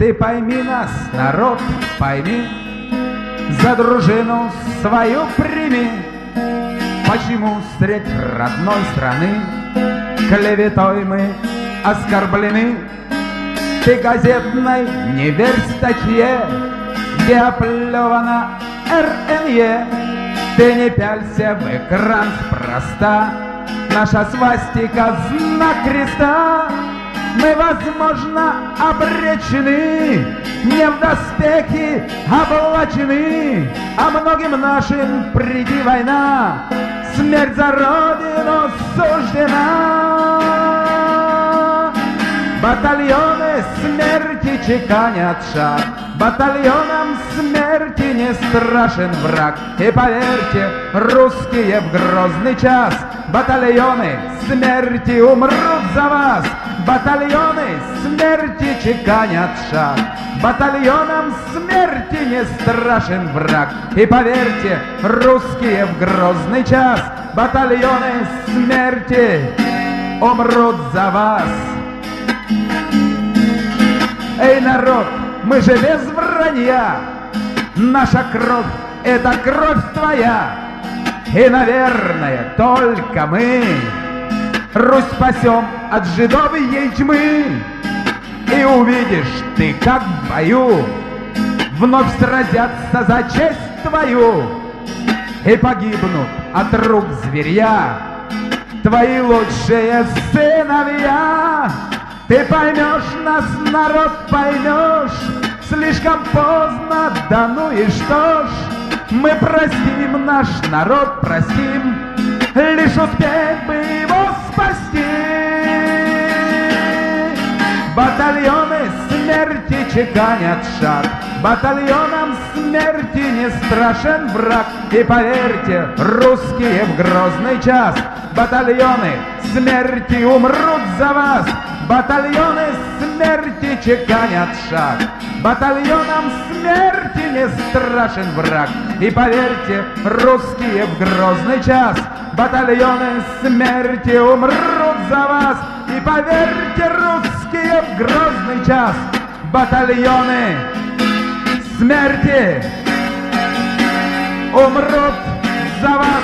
Ты пойми нас, народ, пойми, за дружину свою прими. Почему средь родной страны клеветой мы оскорблены? Ты газетной не верь статье, где оплевано РНЕ. Ты не пялься в экран спроста, наша свастика — знак креста. Мы, возможно, обречены, не в доспехи облачены, а многим нашим приди война, смерть за Родину суждена. Батальоны смерти чеканят шаг, батальонам смерти не страшен враг. И поверьте, русские в грозный час, батальоны смерти умрут за вас. Батальоны смерти чеканят шаг, батальонам смерти не страшен враг. И поверьте, русские в грозный час, батальоны смерти умрут за вас. Эй, народ, мы же без вранья, наша кровь — это кровь твоя. И, наверное, только мы Русь спасем от жидовьей тьмы. И увидишь ты, как в бою вновь сразятся за честь твою и погибнут от рук зверья твои лучшие сыновья. Ты поймешь нас, народ, поймешь, слишком поздно, да ну и что ж. Мы простим, наш народ простим, лишь успеем бы его спасти. Батальоны смерти чеканят шаг, батальонам смерти не страшен враг. И поверьте, русские в грозный час, батальоны смерти умрут за вас. Батальоны смерти чеканят шаг, батальонам смерти не страшен враг. И поверьте, русские в грозный час, батальоны смерти умрут за вас. И поверьте, русские в грозный час, батальоны смерти умрут за вас.